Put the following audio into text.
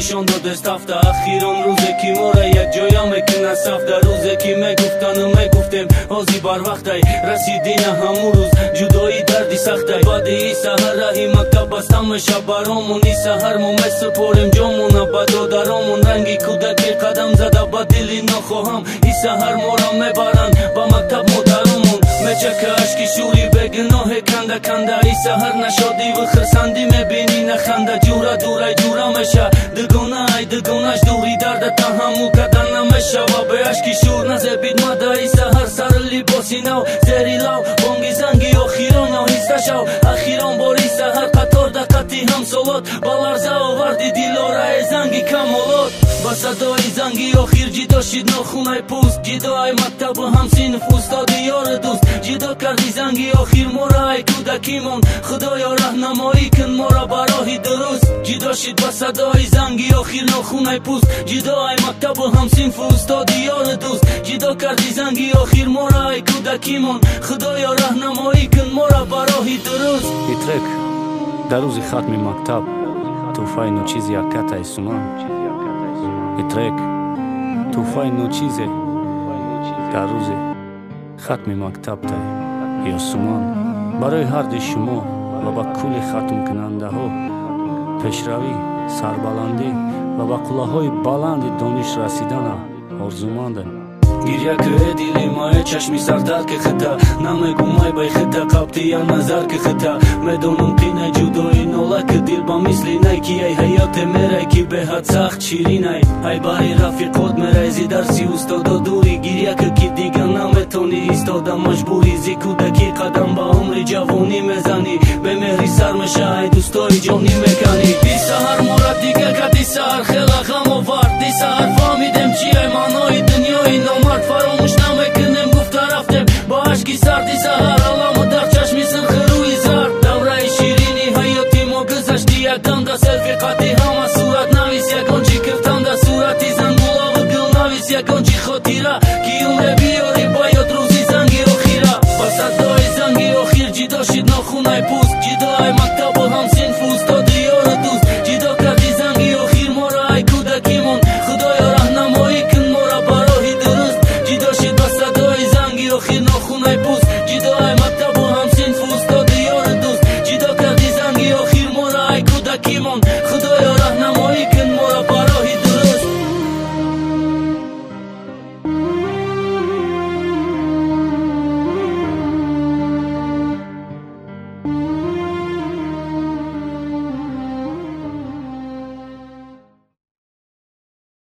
نشان داده سفته اخیران روزه کی ماره یک جایا میکنه سفته روزه کی میگفتن و میگفتیم آزی بر وقتی رسیدی نه همون روز جدایی دردی سخته بعد ای سهر رهی مکتب بستم میشه برامون ای سهر ما میسپاریم جامون به دادرامون رنگی کودکی قدم زده به دلی نخواهم ای سهر ما را میبرن به مکتب مادرامون میچکه اشکی شوری به گناه کنده کنده ای سهر نشادی و خرسندی میبینی نخنده جوره دوره جوره میشه دگونه ای دگونش دوری درد تحمل کردن نمیشه و به اشکی شور نزبید مده ای سهر سر لباسی نو زیری لو بانگی زنگی آخیران آهسته شو اخیران باری سهر قطار دقتی هم سالات بالارزه آوردی دیلاره زنگی کمالات با صدای زنگی آخیر جدا شد ناخونه پوست جدای مکتب و همسین استاد یار دوست جدا کردی زنگی آخیر مورا ای کودکیمون خدایا راهنمایی کن مورا برای درست جدا شد با صدای زنگی آخیر ناخونه پوست جدای مکتب و همسین استاد یار دوست جدا کردی زنگی آخیر مورا ای کودکیمون خدایا راهنمایی کن مورا برای درست ایترک در روز ختم مکتب توفای نو چیزی اکت ای سومان ایترک توفای نو چیزی در روز ختم مکتب تای یا سومان برای هر دی شما و با کل ختم کننده ها پیشروی سربلندی و با قلاهای بلند دانش رسیدن آرزومندم گریه که دیلی مای چشمی سردر که خطا نمیگو مای بای خطا قبطی یا نظر که خطا میدونم قینه جدایی نولا که دیل با مثلی نی کی ای حیات میره کی به حد سخت شیرین ای باری رفیقات میرزی درسی استادا دوری گریه که کی دیگه نمیتونی ایستاده مجبوری زی کودکی قدم با عمر جوانی میزنی به مهری سر میشه ای دوستای جانی میکنی دی سهر مورد دیگه که دی سهر خیلی غم آورد دی سهر فهمیدم چیه معنای دنیای نامرد فراموش نمیکنیم گفته رفتیم با عشقی سردی سهر علم و در چشمی سرخ روی زرد دوره شیرینی حیاتی ما گذشتی یک دنده سلفی قطی همه صورت نویس یکانچی کفتنده صورتی زنگولا و گل نویس یکانچی خاطیره کی عمر بیاری باید روزی زنگی آخیره با صدای زنگی آخیر جدا شد ناخونه پوست جدای مکتب